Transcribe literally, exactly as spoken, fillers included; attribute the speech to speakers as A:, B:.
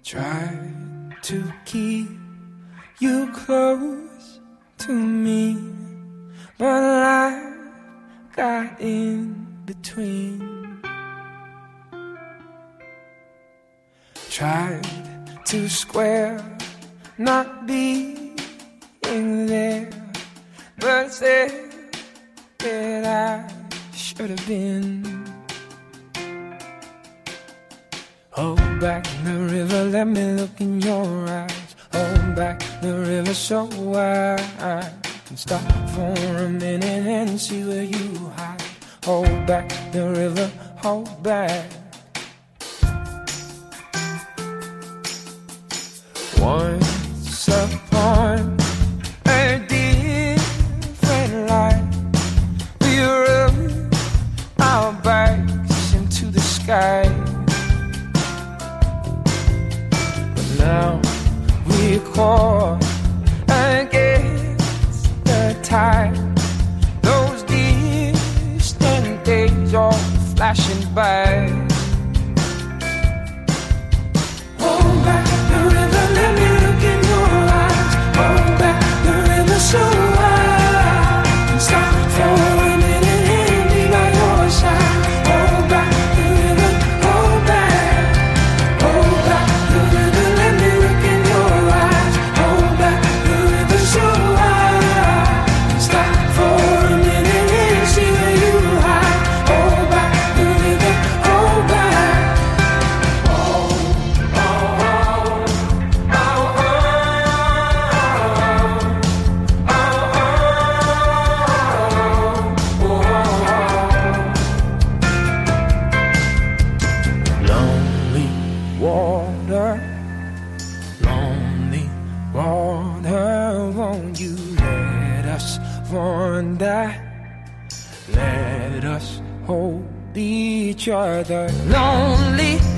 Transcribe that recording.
A: Try to keep you close to me, but life got in between. Tried to square not being there, but said that I should have been. Hold back the river, let me look in your eyes. Hold back the river so I can stop for a minute and see where you hide. Hold back the river, hold back. Once upon a different life, we rode our bikes into the sky. Now we're caught against the tide. Those distant days all flashing by. Hold back the river, let me look in your eyes. Hold back the river so I can stop for a minute and be by your side. Hold back the river, hold back. Hold back the river, let me look in your eyes. Hold back the river so I can stop for a minute and see where you hide. Hold back the river, hold back. Oh, oh, oh, oh, oh, oh, oh, oh, oh. Lonely water, lonely water, won't you let us wander? Let us hold each other. Lonely